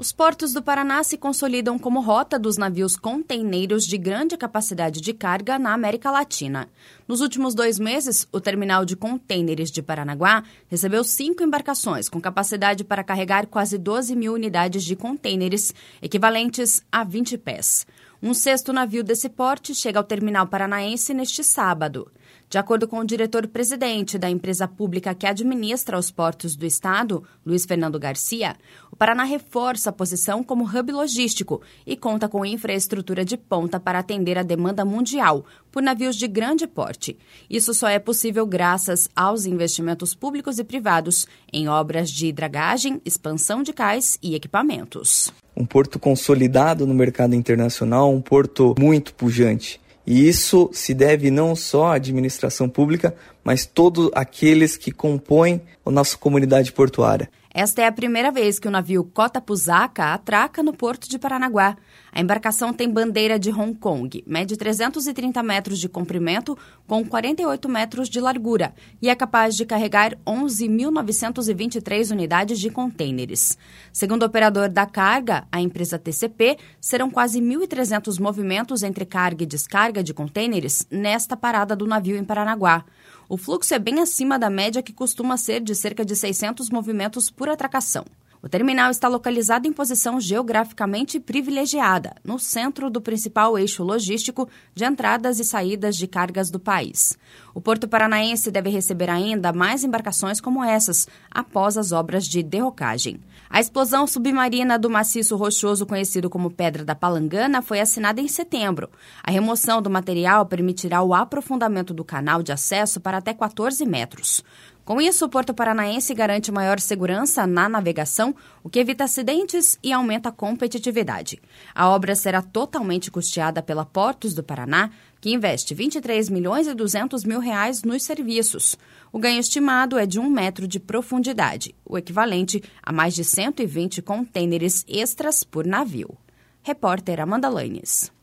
Os portos do Paraná se consolidam como rota dos navios containeiros de grande capacidade de carga na América Latina. Nos últimos 2 meses, o terminal de contêineres de Paranaguá recebeu 5 embarcações com capacidade para carregar quase 12 mil unidades de contêineres, equivalentes a 20 pés. Um 6º navio desse porte chega ao terminal paranaense neste sábado. De acordo com o diretor-presidente da empresa pública que administra os portos do estado, Luiz Fernando Garcia, o Paraná reforça a posição como hub logístico e conta com infraestrutura de ponta para atender a demanda mundial por navios de grande porte. Isso só é possível graças aos investimentos públicos e privados em obras de dragagem, expansão de cais e equipamentos. Um porto consolidado no mercado internacional, um porto muito pujante. E isso se deve não só à administração pública, mas todos aqueles que compõem a nossa comunidade portuária. Esta é a primeira vez que o navio Cota Pusaca atraca no porto de Paranaguá. A embarcação tem bandeira de Hong Kong, mede 330 metros de comprimento com 48 metros de largura e é capaz de carregar 11.923 unidades de contêineres. Segundo o operador da carga, a empresa TCP, serão quase 1.300 movimentos entre carga e descarga de contêineres nesta parada do navio em Paranaguá. O fluxo é bem acima da média que costuma ser de cerca de 600 movimentos por atracação. O terminal está localizado em posição geograficamente privilegiada, no centro do principal eixo logístico de entradas e saídas de cargas do país. O Porto Paranaense deve receber ainda mais embarcações como essas, após as obras de derrocagem. A explosão submarina do maciço rochoso conhecido como Pedra da Palangana foi assinada em setembro. A remoção do material permitirá o aprofundamento do canal de acesso para até 14 metros. Com isso, o Porto Paranaense garante maior segurança na navegação, o que evita acidentes e aumenta a competitividade. A obra será totalmente custeada pela Portos do Paraná, que investe R$ 23.200.000 nos serviços. O ganho estimado é de 1 metro de profundidade, o equivalente a mais de 120 contêineres extras por navio. Repórter Amanda Lanes.